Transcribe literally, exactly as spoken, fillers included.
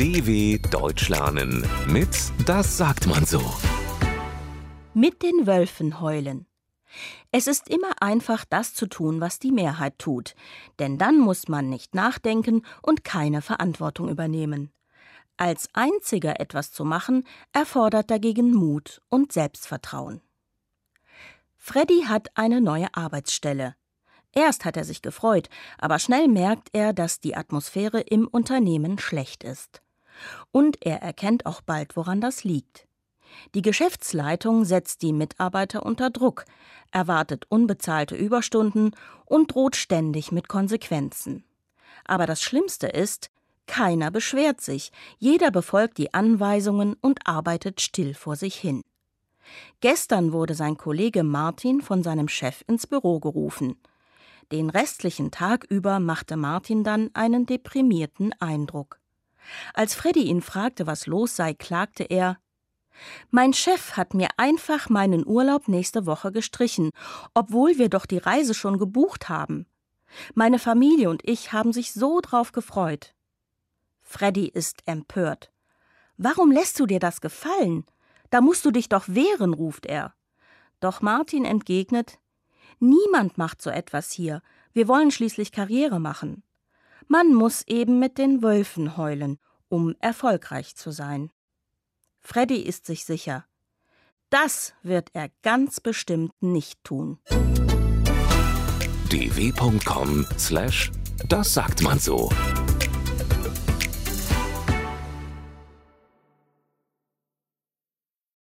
D W Deutsch lernen mit Das sagt man so. Mit den Wölfen heulen. Es ist immer einfach, das zu tun, was die Mehrheit tut, denn dann muss man nicht nachdenken und keine Verantwortung übernehmen. Als Einziger etwas zu machen, erfordert dagegen Mut und Selbstvertrauen. Freddy hat eine neue Arbeitsstelle. Erst hat er sich gefreut, aber schnell merkt er, dass die Atmosphäre im Unternehmen schlecht ist. Und er erkennt auch bald, woran das liegt. Die Geschäftsleitung setzt die Mitarbeiter unter Druck, erwartet unbezahlte Überstunden und droht ständig mit Konsequenzen. Aber das Schlimmste ist, keiner beschwert sich, jeder befolgt die Anweisungen und arbeitet still vor sich hin. Gestern wurde sein Kollege Martin von seinem Chef ins Büro gerufen. Den restlichen Tag über machte Martin dann einen deprimierten Eindruck. Als Freddy ihn fragte, was los sei, klagte er: »Mein Chef hat mir einfach meinen Urlaub nächste Woche gestrichen, obwohl wir doch die Reise schon gebucht haben. Meine Familie und ich haben sich so drauf gefreut.« Freddy ist empört. »Warum lässt du dir das gefallen? Da musst du dich doch wehren«, ruft er. Doch Martin entgegnet: »Niemand macht so etwas hier. Wir wollen schließlich Karriere machen. Man muss eben mit den Wölfen heulen, um erfolgreich zu sein.« Freddy ist sich sicher. Das wird er ganz bestimmt nicht tun. d w punkt com slash das sagt man so